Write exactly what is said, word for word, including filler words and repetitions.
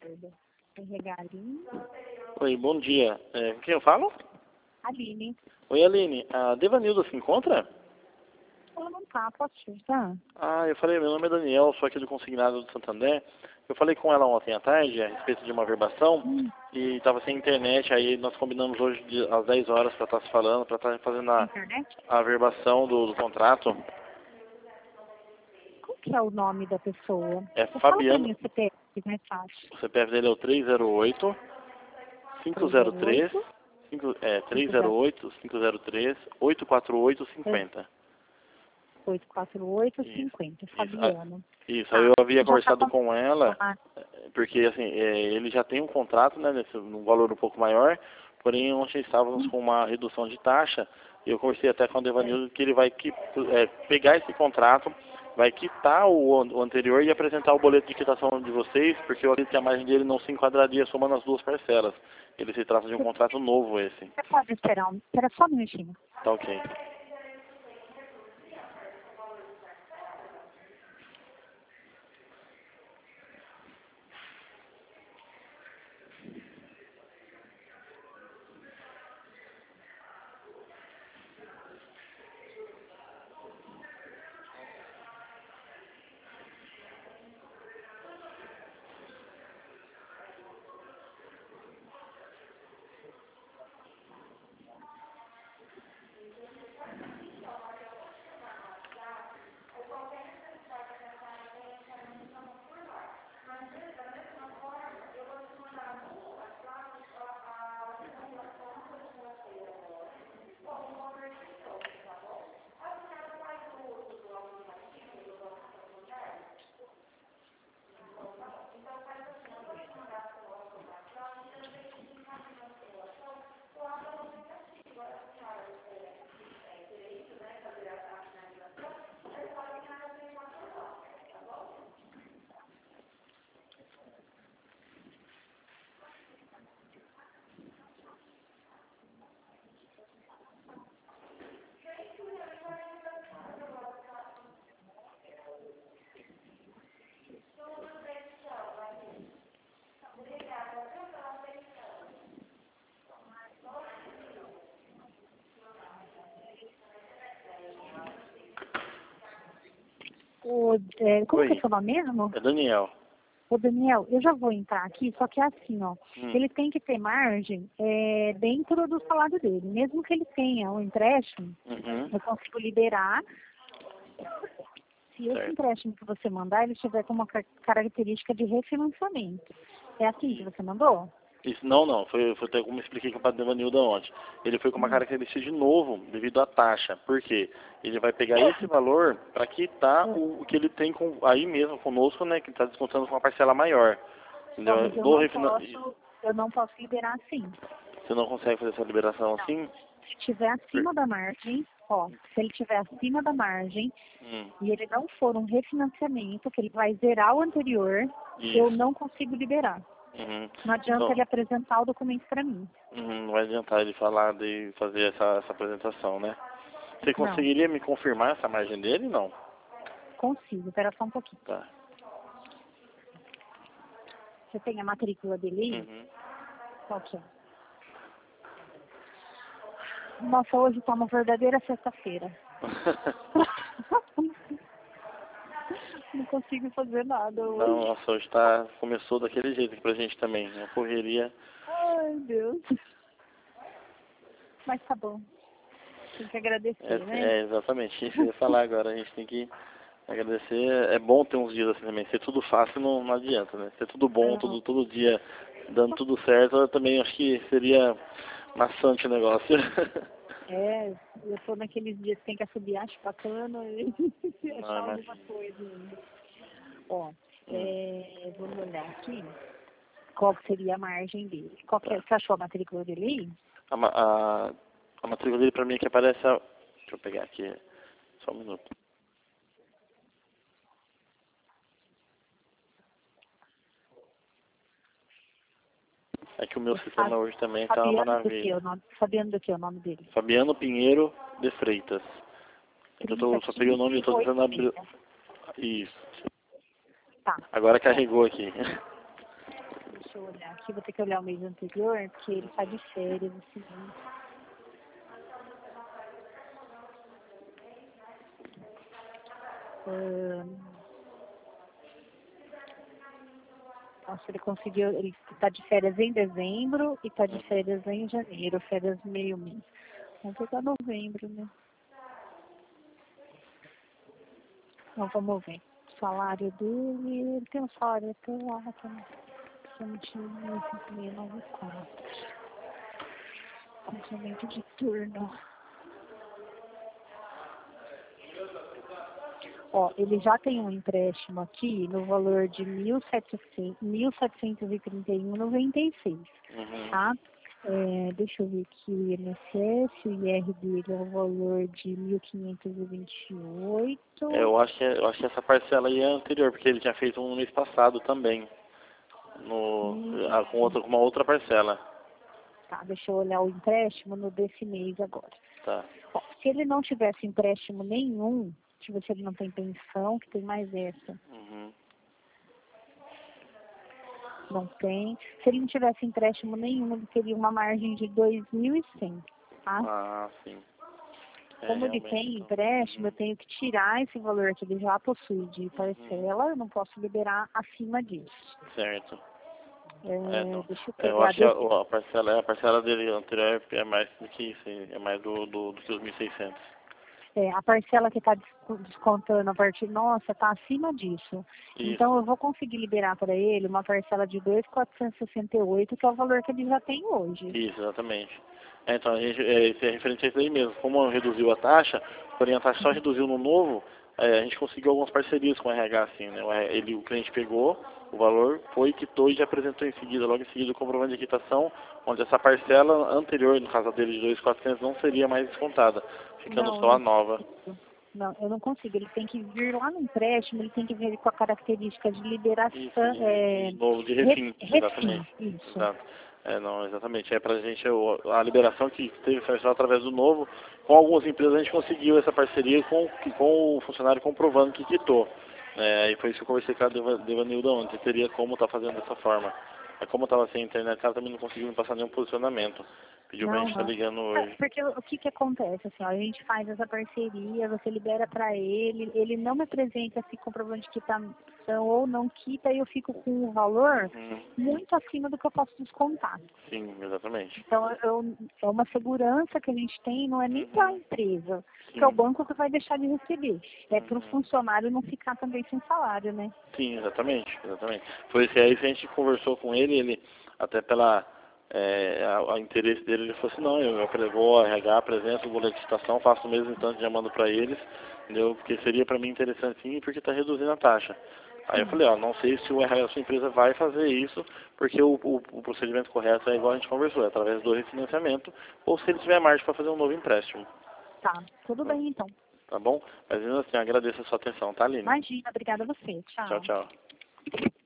R H Aline. Oi, bom dia. É, com quem eu falo? Aline. Oi, Aline. A Devanilda se encontra? Ela não tá, posso te ajudar? Ah, eu falei, meu nome é Daniel, sou aqui do Consignado do Santander. Eu falei com ela ontem à tarde a respeito de uma verbação Hum. e estava sem internet, aí nós combinamos hoje de, às dez horas para estar se falando, para estar fazendo a, Internet? a verbação do, do contrato. Qual que é o nome da pessoa? É Fala pra Fabiano, mim o C P F, que é mais fácil. o C P F dele é o três zero oito, cinco zero três, cinco, é, três zero oito, cinco zero três, oito quatro oito, cinco zero. oito quatro oito, Isso, cinquenta, isso, Fabiano. isso. Tá. Aí eu havia Já tá conversado com ela, ah, porque assim, é, ele já tem um contrato, né, nesse, num valor um pouco maior, porém ontem estávamos com uma redução de taxa, e eu conversei até com o Devanildo que ele vai que, é, pegar esse contrato, vai quitar o, o anterior e apresentar o boleto de quitação de vocês, porque eu acredito que a margem dele não se enquadraria somando as duas parcelas. Ele se trata de um contrato novo esse. Você pode esperar um... Espera só um minutinho. Tá ok. O, é, como Oi. que é seu nome mesmo? É Daniel. Ô, Daniel, eu já vou entrar aqui, só que é assim, ó. Hum. Ele tem que ter margem é, dentro do salário dele. Mesmo que ele tenha um empréstimo, Uhum. eu consigo liberar. Se esse Certo. empréstimo que você mandar, ele tiver com uma car- característica de refinanciamento. É assim que você mandou? Isso, não, não, foi, foi até como eu expliquei com o padre Devanilda ontem. Ele foi com uma Hum. característica de novo, devido à taxa. Por quê? Ele vai pegar esse valor para quitar o, o que ele tem com, aí mesmo conosco, né, que está descontando com uma parcela maior. Ó, Entendeu? mas eu Do não refina... posso, eu não posso liberar assim. Você não consegue fazer essa liberação assim? Se estiver acima da margem, ó, se ele estiver acima da margem Hum, e ele não for um refinanciamento, que ele vai zerar o anterior, eu isso. não consigo liberar. Uhum. Não adianta Então, ele apresentar o documento para mim. uhum, não vai adiantar ele falar de fazer essa, essa apresentação, né? Você Não, conseguiria me confirmar essa margem dele? Não. consigo. Espera só um pouquinho. Tá. Você tem a matrícula dele aí? Uhum. Qual que é? Nossa, hoje tá uma verdadeira sexta-feira. Não consigo fazer nada Não, hoje. nossa, hoje tá, começou daquele jeito aqui pra gente também. Uma correria. Ai, Deus. Mas tá bom. Tem que agradecer, É, né? é, exatamente, isso que eu ia falar agora. A gente tem que agradecer. É bom ter uns dias assim também. Ser tudo fácil não, não adianta, né? Ser tudo bom, Não. tudo, todo dia dando tudo certo, eu também acho que seria maçante o negócio. É, eu tô naqueles dias que tem que assobiar, chupar cana e Não, achar alguma imagina. coisa ainda. Ó, Hum, é, vamos olhar aqui. Qual que seria a margem dele? Qual que é, tá. você achou a matrícula dele aí? A, ma- a, a matrícula dele pra mim que aparece a... Deixa eu pegar aqui, só um minuto. É que o meu É sistema Fa- hoje também tá uma Fabiano do que maravilha. o nome? Fabiano do que o nome dele? Fabiano Pinheiro de Freitas. É que eu tô, só peguei o nome e tô tentando abrir. trinta e Isso. Tá. Agora Ó, carregou aqui. Deixa eu olhar aqui, vou ter que olhar o mês anterior, porque ele está de férias, assim. Hum, nossa, ele conseguiu, ele está de férias em dezembro e está de férias em janeiro, férias meio mês. Vamos pegar novembro, né? Então vamos ver. O salário dele, ele tem um salário até lá, vinte e cinco mil e noventa e quatro. Complemento de turno. Ó, ele já tem um empréstimo aqui no valor de mil setecentos e trinta e um vírgula noventa e seis, Uhum. tá? É, deixa eu ver aqui, o I N S S, o I R dele é o valor de mil quinhentos e vinte e oito. É, eu acho que, eu acho que essa parcela aí é anterior, porque ele tinha feito um no mês passado também, no, Hum, ah, com, outra, com uma outra parcela. tá, deixa eu olhar o empréstimo no desse mês agora. Tá. Ó, se ele não tivesse empréstimo nenhum, deixa eu ver se ele não tem pensão, que tem mais essa. Uhum. Não tem. Se ele não tivesse empréstimo nenhum, ele teria uma margem de dois mil e cem, tá? Ah, sim. É, Como ele realmente, tem então. empréstimo, eu tenho que tirar esse valor que ele já possui de parcela, eu não posso liberar acima disso. Certo. É, É, não. deixa eu É, eu pegar acho que a, desse. a parcela, a parcela dele anterior é mais do que isso, é mais do, do, do que os mil e seiscentos. É, a parcela que está descontando a partir, nossa, está acima disso. Isso, Então, eu vou conseguir liberar para ele uma parcela de dois mil quatrocentos e sessenta e oito, que é o valor que ele já tem hoje. isso, exatamente. É, então, a gente, é, isso é referente a isso aí mesmo. Como reduziu a taxa, porém a taxa só reduziu no novo, é, a gente conseguiu algumas parcerias com o R H, assim, né? O, R- ele, o cliente pegou o valor, foi, quitou e já apresentou em seguida, logo em seguida, o comprovante de quitação, onde essa parcela anterior, no caso dele de dois mil e quatrocentos, não seria mais descontada, ficando Não, eu só a não nova. consigo. Não, eu não consigo. Ele tem que vir lá no empréstimo, ele tem que vir com a característica de liberação, Isso, de, é, de novo, de ref- refim, refim, exatamente. isso. Exato. É, não, exatamente. É pra gente, o- a liberação que teve foi só através do novo. Com algumas empresas a gente conseguiu essa parceria com, com o funcionário comprovando que quitou. É, e foi isso que eu conversei com a Deva- Devanilda ontem, teria como estar fazendo dessa forma. Mas como estava sem internet, ela também não conseguiu me passar nenhum posicionamento. Pediu pra Não, gente estar não. ligando É, hoje. porque o o que que acontece, assim, ó, a gente faz essa parceria, você libera para ele, ele não me apresenta esse comprovante de quitação ou não quita e eu fico com o valor Hum, muito acima do que eu posso descontar. sim, exatamente. Então, eu, é uma segurança que a gente tem, não é nem para a Uhum, empresa, que é o sim. banco que vai deixar de receber. É para o Uhum. funcionário não ficar também sem salário, né? Sim, exatamente, exatamente. Foi esse aí que a gente conversou com ele, ele até pela é, a, a interesse dele, ele falou assim, não, eu apresento R H, apresento o boletim de citação, faço o mesmo instante, já mando para eles, entendeu? Porque seria para mim interessante sim, porque está reduzindo a taxa. Aí eu Sim. falei, ó, não sei se o R H da sua empresa vai fazer isso, porque o, o, o procedimento correto é igual a gente conversou, é através do refinanciamento, ou se ele tiver margem para fazer um novo empréstimo. Tá, tudo bem então. Tá bom? Mas mesmo assim, agradeço a sua atenção, tá, Aline? Imagina, obrigada a você. Tchau, Tchau. tchau.